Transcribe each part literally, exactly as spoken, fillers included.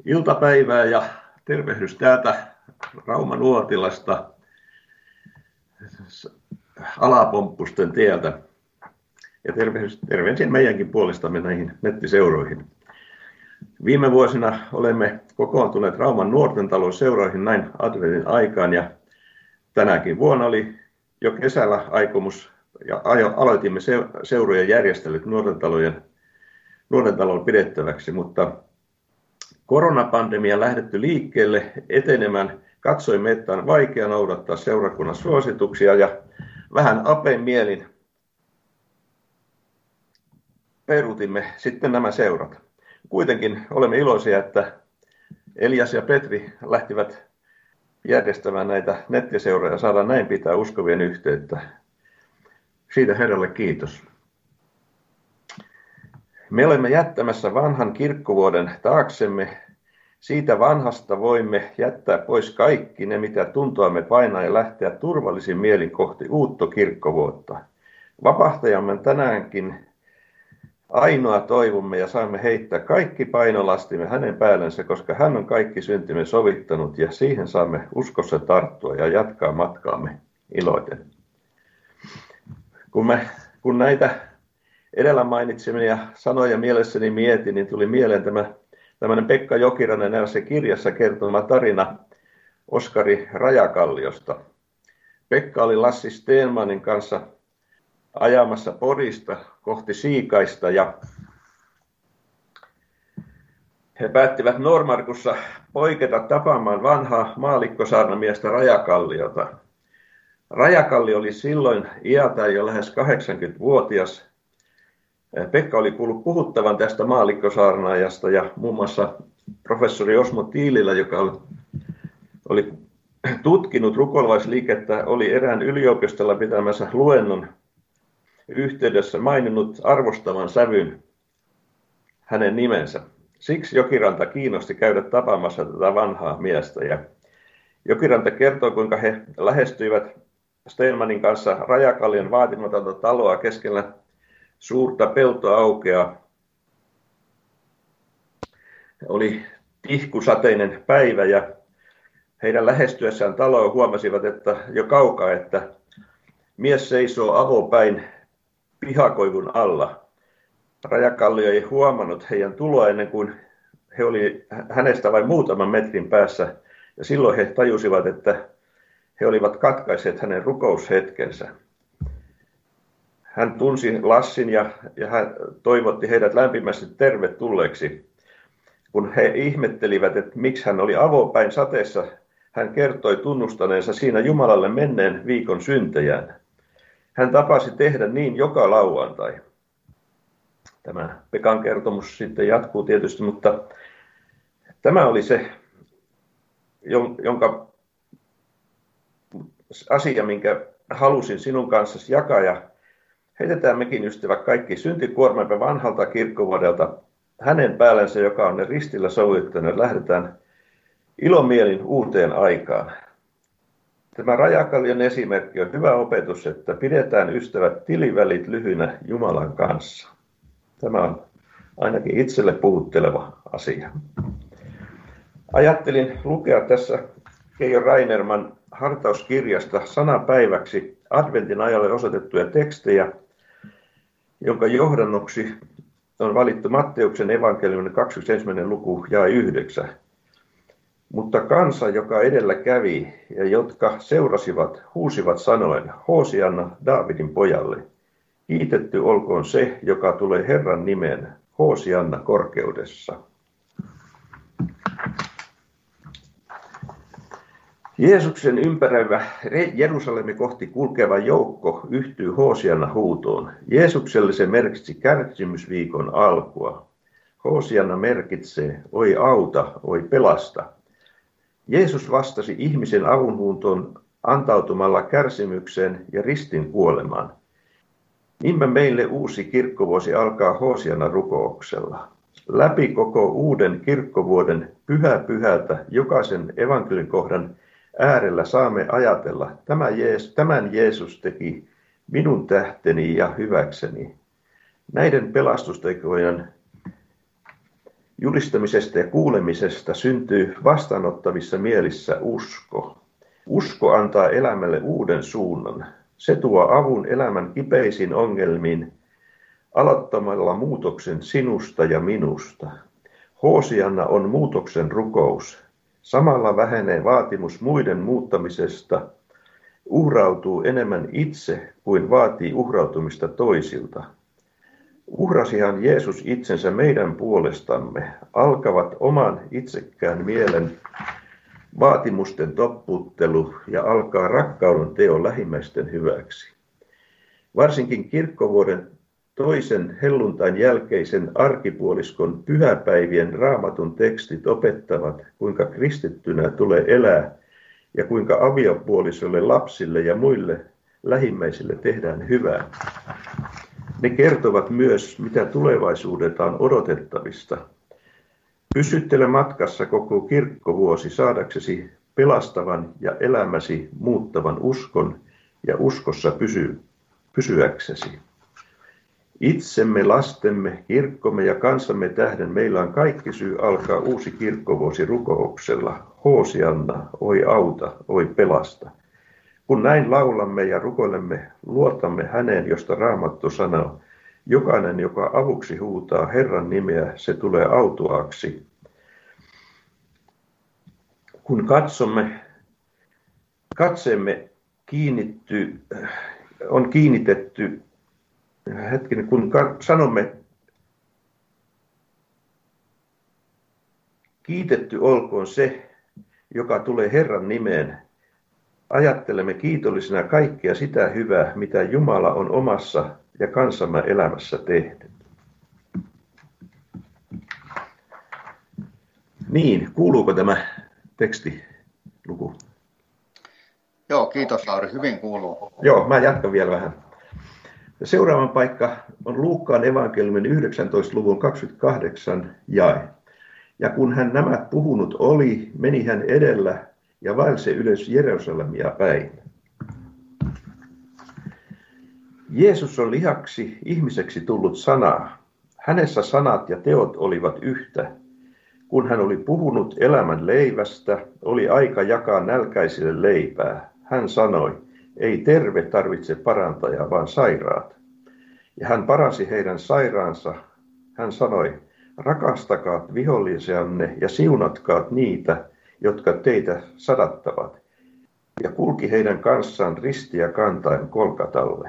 Iltapäivää ja tervehdys täältä Rauman Nuotilasta Alapomppusten tieltä. Ja tervehdys, tervehdin meidänkin puolestamme näihin nettiseuroihin. Viime vuosina olemme kokoontuneet Rauman nuorten talon seuroihin näin adventin aikaan ja tänäkin vuonna oli jo kesällä aikomus ja aloitimme seurojen järjestelyt nuorten talojen nuorten talon pidettäväksi, mutta koronapandemia lähdetty liikkeelle etenemään, katsoimme, että on vaikea noudattaa seurakunnan suosituksia ja vähän apein mielin peruutimme sitten nämä seurat. Kuitenkin olemme iloisia, että Elias ja Petri lähtivät järjestämään näitä nettiseuroja ja saadaan näin pitää uskovien yhteyttä. Siitä Herralle kiitos. Me olemme jättämässä vanhan kirkkovuoden taaksemme. Siitä vanhasta voimme jättää pois kaikki ne, mitä tuntoamme painaa ja lähteä turvallisin mielin kohti uutta kirkkovuotta. Vapahtajamme tänäänkin ainoa toivomme ja saamme heittää kaikki painolastimme hänen päällensä, koska hän on kaikki syntimme sovittanut ja siihen saamme uskossa tarttua ja jatkaa matkaamme iloiten. Kun, me, kun näitä edellä mainitsemia sanoja mielessäni mietin, niin tuli mieleen tämä tämmöinen Pekka Jokirainen erässä kirjassa kertoma tarina Oskari Rajakalliosta. Pekka oli Lassi Stenmanin kanssa ajamassa Porista kohti Siikaista ja he päättivät Noormarkussa poiketa tapaamaan vanhaa maallikkosaarnamiestä Rajakalliota. Rajakalli oli silloin iältään jo lähes kahdeksankymmentävuotias. Pekka oli kuullut puhuttavan tästä maallikkosaarnaajasta ja muun muassa professori Osmo Tiililä, joka oli, oli tutkinut rukoilvaisliikettä, oli erään yliopistolla pitämässä luennon yhteydessä maininnut arvostavan sävyn hänen nimensä. Siksi Jokiranta kiinnosti käydä tapaamassa tätä vanhaa miestä. Ja Jokiranta kertoo, kuinka he lähestyivät Stenmanin kanssa Rajakallion vaatimatonta taloa keskellä suurta peltoaukea. Oli tihkusateinen päivä ja heidän lähestyessään taloa huomasivat, että jo kaukaa, että mies seisoo avopäin pihakoivun alla. Rajakallio ei huomannut heidän tuloa ennen kuin he oli hänestä vain muutaman metrin päässä ja silloin he tajusivat, että he olivat katkaiseet hänen rukoushetkensä. Hän tunsi Lassin ja, ja hän toivotti heidät lämpimästi tervetulleeksi. Kun he ihmettelivät, että miksi hän oli avopäin sateessa, hän kertoi tunnustaneensa siinä Jumalalle menneen viikon syntejään. Hän tapasi tehdä niin joka lauantai. Tämä Pekan kertomus sitten jatkuu tietysti, mutta tämä oli se, jonka asia, minkä halusin sinun kanssasi jakaa. Ja heitetään mekin ystävät kaikki syntikuormamme vanhalta kirkkovuodelta hänen päällensä, joka on ne ristillä sovittanut. Lähdetään ilomielin uuteen aikaan. Tämä Rajakallion esimerkki on hyvä opetus, että pidetään ystävät tilivälit lyhynä Jumalan kanssa. Tämä on ainakin itselle puhutteleva asia. Ajattelin lukea tässä Keijo Rainerman hartauskirjasta sanapäiväksi adventin ajalle osoitettuja tekstejä, jonka johdannoksi on valittu Matteuksen evankeliumin kaksikymmentäensimmäinen luku jae yhdeksän. Mutta kansa, joka edellä kävi ja jotka seurasivat, huusivat sanoen, Hoosianna Daavidin pojalle. Kiitetty olkoon se, joka tulee Herran nimeen, Hoosianna korkeudessa. Jeesuksen ympäröivä Jerusalemi kohti kulkeva joukko yhtyy Hoosianna huutoon. Jeesukselle se merkitsi kärsimysviikon alkua. Hoosianna merkitsee, oi auta, oi pelasta. Jeesus vastasi ihmisen avunhuutoon antautumalla kärsimykseen ja ristin kuolemaan. Niinpä meille uusi kirkkovuosi alkaa Hoosianna rukouksella. Läpi koko uuden kirkkovuoden pyhä pyhältä jokaisen evankelikohdan äärellä saamme ajatella, tämän Jeesus teki minun tähteni ja hyväkseni. Näiden pelastustekojen Julistamisesta ja kuulemisesta syntyy vastaanottavissa mielissä usko. Usko antaa elämälle uuden suunnan. Se tuo avun elämän kipeisiin ongelmiin aloittamalla muutoksen sinusta ja minusta. Hoosianna on muutoksen rukous. Samalla vähenee vaatimus muiden muuttamisesta. Uhrautuu enemmän itse kuin vaatii uhrautumista toisilta. Uhrasihan Jeesus itsensä meidän puolestamme, alkavat oman itsekkään mielen vaatimusten topputtelu ja alkaa rakkauden teo lähimmäisten hyväksi. Varsinkin kirkkovuoden toisen helluntain jälkeisen arkipuoliskon pyhäpäivien raamatun tekstit opettavat, kuinka kristittynä tulee elää ja kuinka aviopuolisolle, lapsille ja muille lähimmäisille tehdään hyvää. Ne kertovat myös, mitä tulevaisuudelta on odotettavista. Pysyttele matkassa koko kirkkovuosi saadaksesi pelastavan ja elämäsi muuttavan uskon ja uskossa pysy, pysyäksesi. Itsemme, lastemme, kirkkomme ja kansamme tähden meillä on kaikki syy alkaa uusi kirkkovuosi rukouksella. Hoosianna, oi auta, oi pelasta. Kun näin laulamme ja rukoilemme, luotamme häneen, josta Raamattu sanoo, jokainen, joka avuksi huutaa Herran nimeä, se tulee autuaaksi. Kun katsomme, katseemme kiinnitty, on kiinnitetty, hetkinen, kun sanomme, kiitetty olkoon se, joka tulee Herran nimeen, ajattelemme kiitollisena kaikkea sitä hyvää, mitä Jumala on omassa ja kansamme elämässä tehnyt. Niin, kuuluuko tämä tekstiluku? Joo, kiitos Lauri, hyvin kuuluu. Joo, mä jatkan vielä vähän. Seuraavan paikka on Luukkaan evankeliumin yhdeksäntoista luvun kaksikymmentäkahdeksan jae. Ja kun hän nämä puhunut oli, meni hän edellä ja vaelsi ylös Jerusalemia päin. Jeesus on lihaksi ihmiseksi tullut sana. Hänessä sanat ja teot olivat yhtä. Kun hän oli puhunut elämän leivästä, oli aika jakaa nälkäisille leipää. Hän sanoi, ei terve tarvitse parantajaa, vaan sairaat. Ja hän paransi heidän sairaansa. Hän sanoi, rakastakaa vihollisianne ja siunatkaa niitä, jotka teitä sadattavat. Ja kulki heidän kanssaan ristiä kantaen Kolkatalle.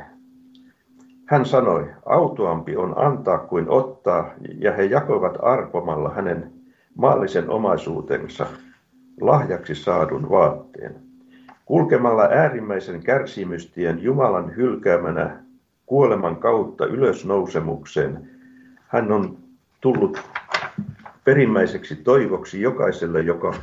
Hän sanoi, autuampi on antaa kuin ottaa, ja he jakoivat arpomalla hänen maallisen omaisuutensa, lahjaksi saadun vaatteen. Kulkemalla äärimmäisen kärsimystien Jumalan hylkäämänä kuoleman kautta ylösnousemukseen, hän on tullut perimmäiseksi toivoksi jokaiselle, joka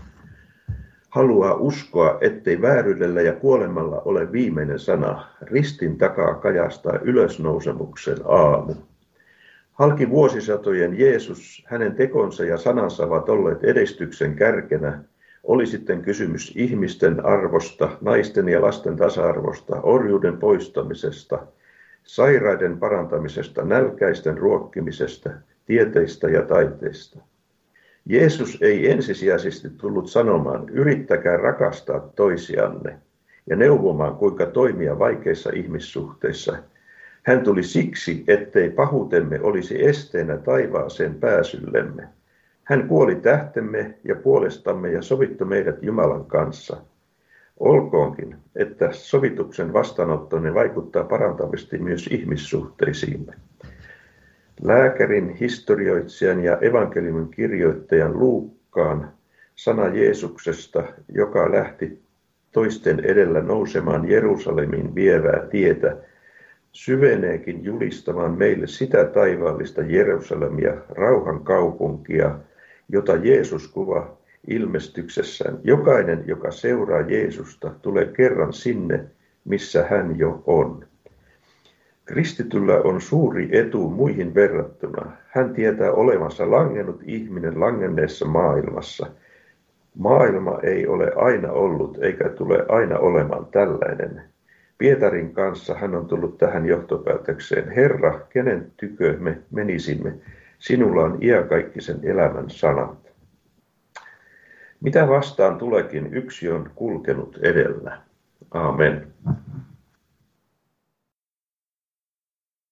haluaa uskoa, ettei vääryydellä ja kuolemalla ole viimeinen sana. Ristin takaa kajastaa ylösnousemuksen aamu. Halki vuosisatojen Jeesus, hänen tekonsa ja sanansa ovat olleet edistyksen kärkenä. Oli sitten kysymys ihmisten arvosta, naisten ja lasten tasa-arvosta, orjuuden poistamisesta, sairaiden parantamisesta, nälkäisten ruokkimisesta, tieteistä ja taiteista. Jeesus ei ensisijaisesti tullut sanomaan, yrittäkää rakastaa toisianne ja neuvomaan, kuinka toimia vaikeissa ihmissuhteissa. Hän tuli siksi, ettei pahuutemme olisi esteenä taivaaseen pääsyllemme. Hän kuoli tähtemme ja puolestamme ja sovittui meidät Jumalan kanssa. Olkoonkin, että sovituksen vastaanottaminen vaikuttaa parantavasti myös ihmissuhteisiimme. Lääkärin, historioitsijan ja evankeliumin kirjoittajan Luukkaan sana Jeesuksesta, joka lähti toisten edellä nousemaan Jerusalemiin vievää tietä, syveneekin julistamaan meille sitä taivaallista Jerusalemia, rauhan kaupunkia, jota Jeesus kuvaa ilmestyksessään. Jokainen, joka seuraa Jeesusta, tulee kerran sinne, missä hän jo on. Kristityllä on suuri etu muihin verrattuna. Hän tietää olevansa langennut ihminen langenneessa maailmassa. Maailma ei ole aina ollut eikä tule aina olemaan tällainen. Pietarin kanssa hän on tullut tähän johtopäätökseen. Herra, kenen tykö me menisimme? Sinulla on iäkaikkisen elämän sanat. Mitä vastaan tulekin, yksi on kulkenut edellä. Aamen.